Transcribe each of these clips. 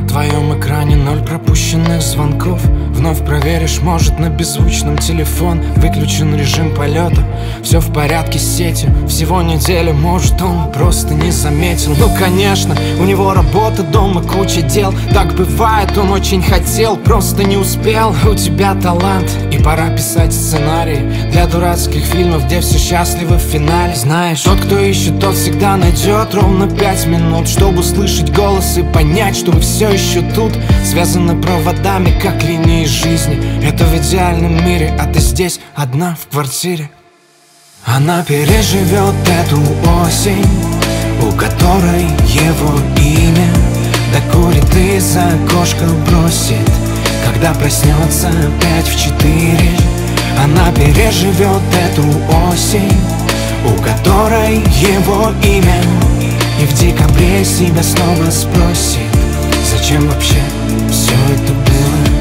твоем экране 0 пропущенных звонков. Вновь проверишь, может, на беззвучном телефон выключен режим полета. Все в порядке с сетью, всего неделя, может, он просто не заметил. Ну, конечно, у него работа, дома, куча дел. Так бывает, он очень хотел, просто не успел. У тебя талант, и пора писать сценарий для дурацких фильмов, где все счастливы в финале. Знаешь, тот, кто ищет, тот всегда найдет ровно 5 минут, чтобы услышать голос и понять, что вы все еще тут. Связаны проводами, как линии жизни. Это в идеальном мире, а ты здесь одна в квартире. Она переживет эту осень, у которой его имя. Докурит и за окошко бросит, когда проснется опять в 4. Она переживет эту осень, у которой его имя. И в декабре себя снова спросит, зачем вообще все это было.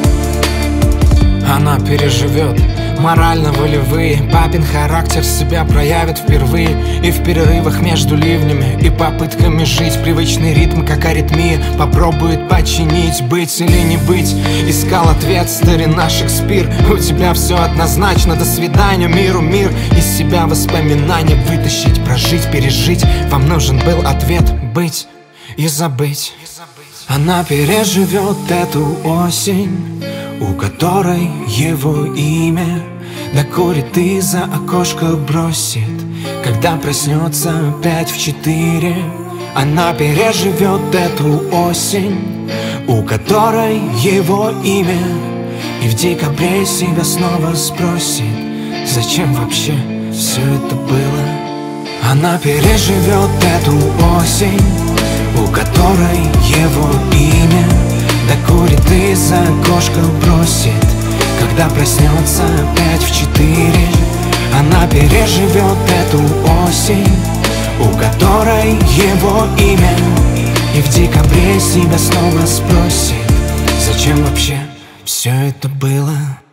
Она переживет морально-волевые, папин характер себя проявит впервые. И в перерывах между ливнями и попытками жить привычный ритм, как аритмия, попробует починить, быть или не быть. Искал ответ старина Шекспир. У тебя все однозначно, до свидания миру, мир. Из себя воспоминания вытащить, прожить, пережить. Вам нужен был ответ быть и забыть. Она переживет эту осень, у которой его имя. Докурит и за окошко бросит, когда проснется опять в 4. Она переживет эту осень, у которой его имя. И в декабре себя снова спросит, зачем вообще все это было. Она переживет эту осень, у которой его имя. Докурит и за окошко бросит, когда проснется опять в 4. Она переживет эту осень, у которой его имя. И в декабре себя снова спросит, зачем вообще все это было.